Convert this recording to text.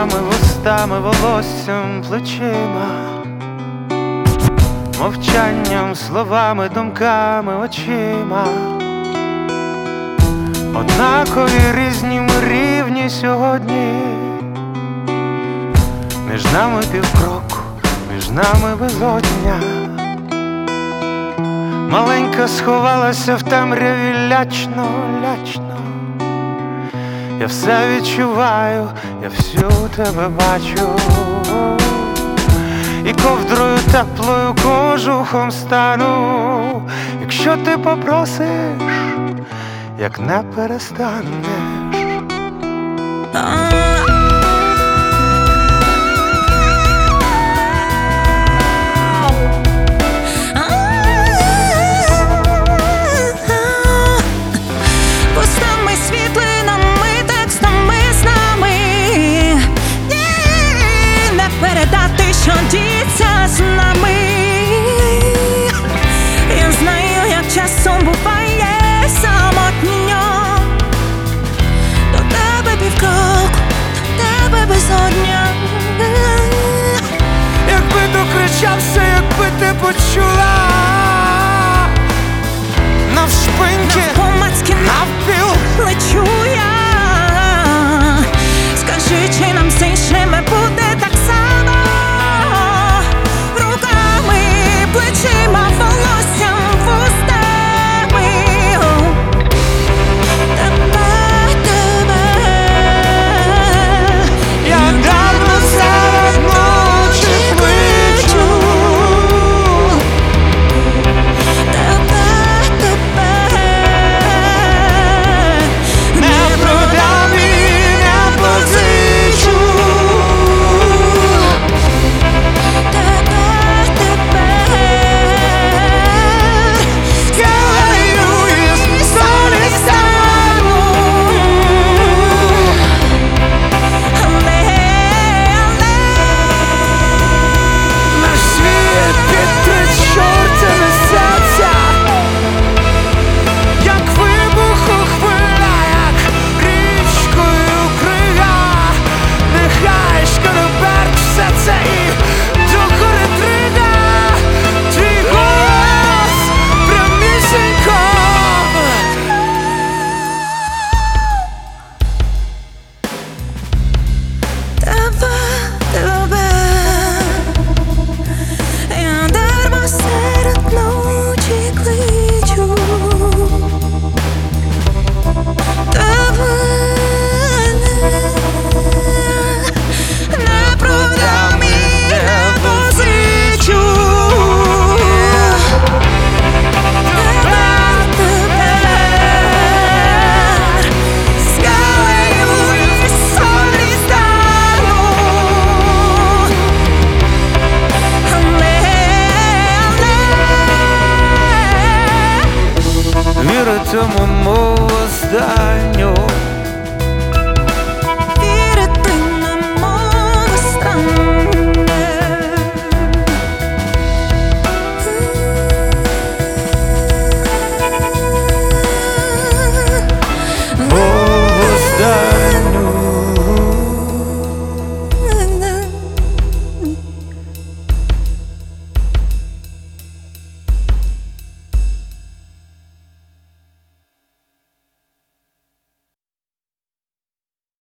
губами, вустами, волоссям, плечима, мовчанням, словами, думками, очима. Однакові різні ми рівні сьогодні. Між нами півкроку, між нами безодня. Маленька сховалася в темряві лячно, лячно. Я все відчуваю, я всю тебе бачу. І ковдрою теплою кожухом стану, якщо ти попросиш, як не перестанеш. Пустими світлинами, текстами з нами не передати, що діється з нами. Я знаю, як часом буває самотньо. До тебе півкроку, до тебе безодня. Якби докричався, якби ти почула, навшпиньки, Навпомацьки навпіл лечу я. Скажи, чи нам з іншими буде так само? Руками, плечима, волоссям, вустами. Тебе я дармо серед ночі кличу. Не продам і не позичу. Скелею із солі стану. Наш світ під три чорти несеться, як вибух у хвиля, як річкою крига. Нехай шкарберть все це і докори трига. Твій голос прямісінько. тебе, я дарма серед ночі кличу. Тебе не продам і не позичу. Скелею із солі стану. Віритиму, мов останнє.